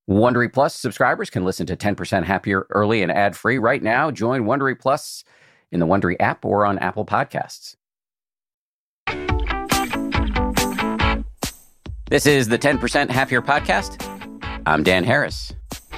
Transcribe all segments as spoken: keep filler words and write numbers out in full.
Wondery Plus subscribers can listen to ten percent Happier early and ad-free right now. Join Wondery Plus in the Wondery app or on Apple Podcasts. This is the ten percent Happier podcast. I'm Dan Harris.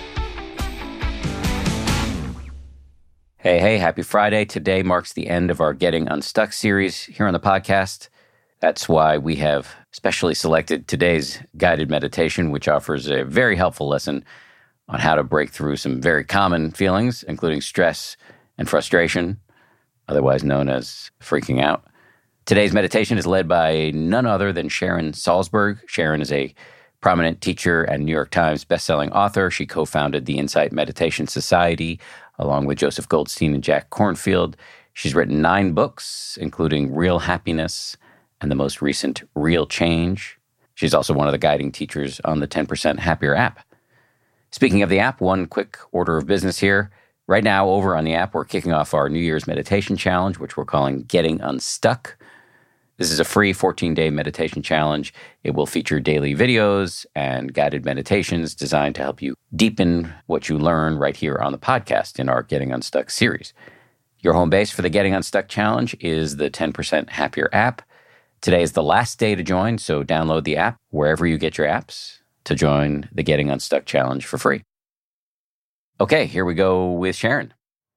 Hey, hey, happy Friday. Today marks the end of our Getting Unstuck series here on the podcast. That's why we have specially selected today's guided meditation, which offers a very helpful lesson on how to break through some very common feelings, including stress and frustration, otherwise known as freaking out. Today's meditation is led by none other than Sharon Salzberg. Sharon is a prominent teacher and New York Times bestselling author. She co-founded the Insight Meditation Society along with Joseph Goldstein and Jack Kornfield. She's written nine books, including Real Happiness and the most recent Real Change. She's also one of the guiding teachers on the ten percent Happier app. Speaking of the app, one quick order of business here. Right now, over on the app, we're kicking off our New Year's meditation challenge, which we're calling Getting Unstuck. This is a free fourteen-day meditation challenge. It will feature daily videos and guided meditations designed to help you deepen what you learn right here on the podcast in our Getting Unstuck series. Your home base for the Getting Unstuck challenge is the ten percent Happier app. Today is the last day to join, so download the app wherever you get your apps to join the Getting Unstuck challenge for free. Okay, here we go with Sharon.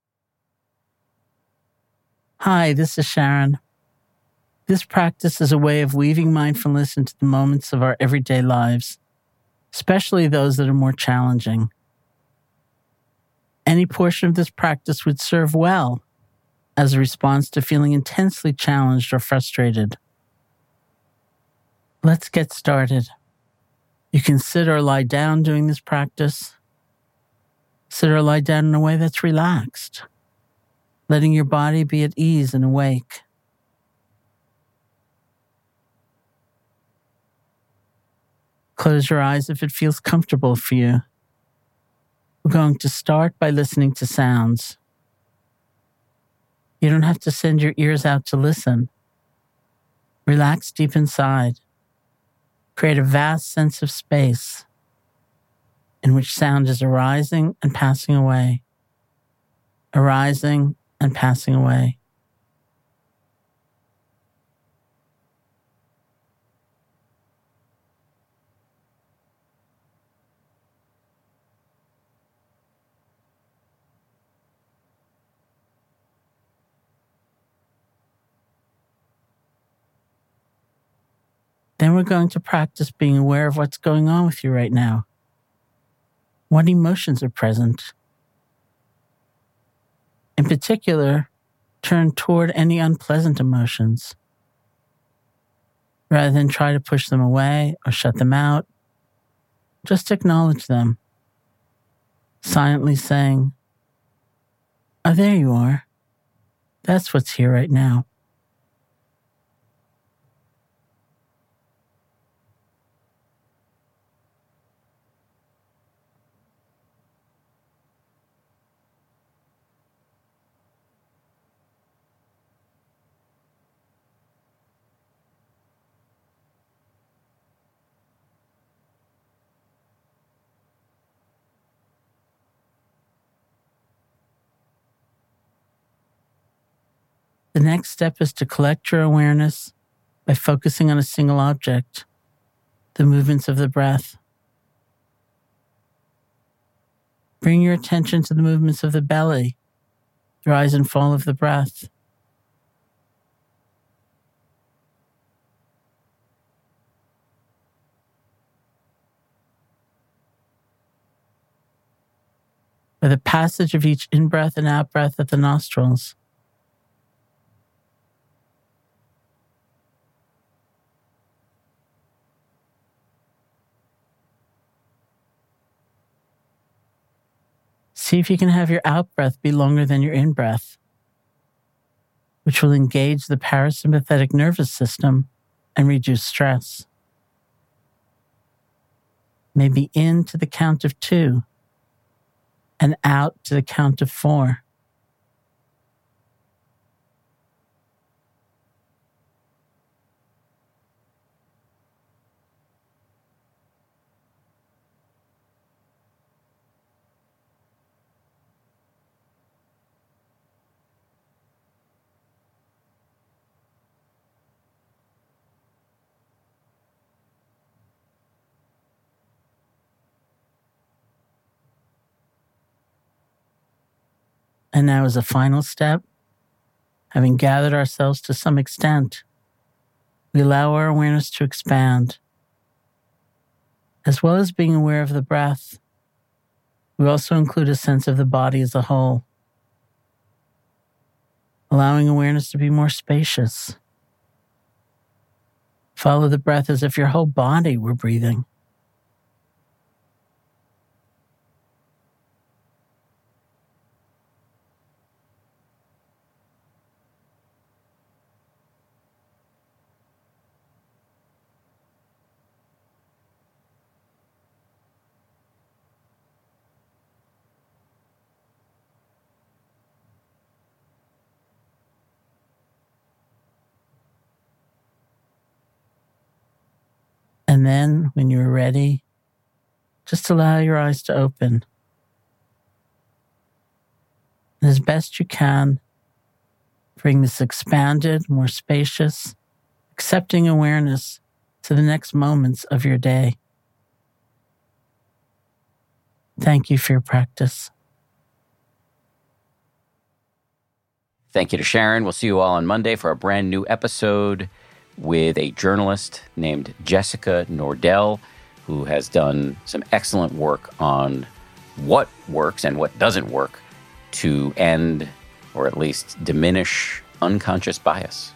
Hi, this is Sharon. This practice is a way of weaving mindfulness into the moments of our everyday lives, especially those that are more challenging. Any portion of this practice would serve well as a response to feeling intensely challenged or frustrated. Let's get started. You can sit or lie down doing this practice. Sit or lie down in a way that's relaxed, letting your body be at ease and awake. Close your eyes if it feels comfortable for you. We're going to start by listening to sounds. You don't have to send your ears out to listen. Relax deep inside. Create a vast sense of space in which sound is arising and passing away, arising and passing away. Then we're going to practice being aware of what's going on with you right now. What emotions are present? In particular, turn toward any unpleasant emotions. Rather than try to push them away or shut them out, just acknowledge them, silently saying, "Oh, there you are. That's what's here right now." The next step is to collect your awareness by focusing on a single object, the movements of the breath. Bring your attention to the movements of the belly, the rise and fall of the breath. Or the passage of each in-breath and out-breath at the nostrils. See if you can have your out-breath be longer than your in-breath, which will engage the parasympathetic nervous system and reduce stress. Maybe in to the count of two and out to the count of four. And now as a final step, having gathered ourselves to some extent, we allow our awareness to expand. As well as being aware of the breath, we also include a sense of the body as a whole, allowing awareness to be more spacious. Follow the breath as if your whole body were breathing. And then, when you're ready, just allow your eyes to open. And as best you can, bring this expanded, more spacious, accepting awareness to the next moments of your day. Thank you for your practice. Thank you to Sharon. We'll see you all on Monday for a brand new episode with a journalist named Jessica Nordell, who has done some excellent work on what works and what doesn't work to end, or at least diminish, unconscious bias.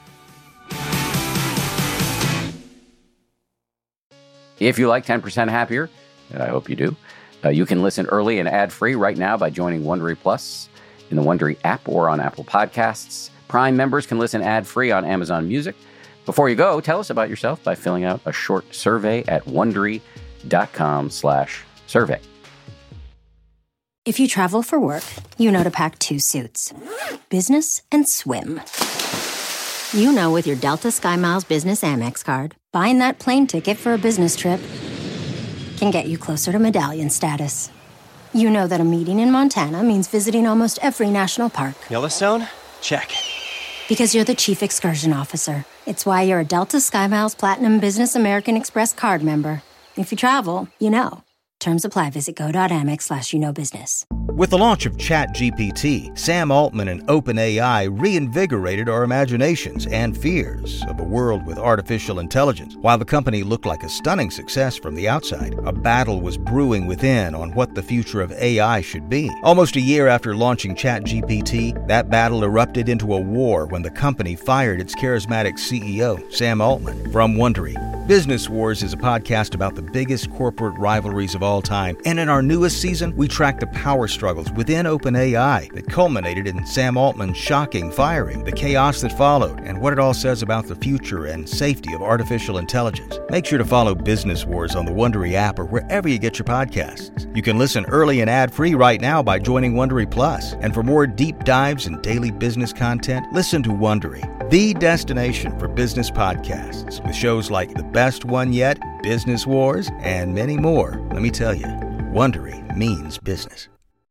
If you like ten percent Happier, and I hope you do, uh, you can listen early and ad-free right now by joining Wondery Plus in the Wondery app or on Apple Podcasts. Prime members can listen ad-free on Amazon Music. Before you go, tell us about yourself by filling out a short survey at Wondery.com slash survey. If you travel for work, you know to pack two suits. Business and swim. You know with your Delta SkyMiles Business Amex card, buying that plane ticket for a business trip can get you closer to medallion status. You know that a meeting in Montana means visiting almost every national park. Yellowstone? Check. Because you're the chief excursion officer. It's why you're a Delta SkyMiles Platinum Business American Express card member. If you travel, you know. Terms apply. Visit go.amex slash you know business. With the launch of ChatGPT, Sam Altman and OpenAI reinvigorated our imaginations and fears of a world with artificial intelligence. While the company looked like a stunning success from the outside, a battle was brewing within on what the future of A I should be. Almost a year after launching ChatGPT, that battle erupted into a war when the company fired its charismatic C E O, Sam Altman. From Wondery, Business Wars is a podcast about the biggest corporate rivalries of all time, and in our newest season, we track the power struggles within OpenAI that culminated in Sam Altman's shocking firing, the chaos that followed, and what it all says about the future and safety of artificial intelligence. Make sure to follow Business Wars on the Wondery app or wherever you get your podcasts. You can listen early and ad-free right now by joining Wondery Plus. And for more deep dives and daily business content, listen to Wondery, the destination for business podcasts, with shows like The Best One Yet, Business Wars, and many more. Let me tell you, Wondery means business.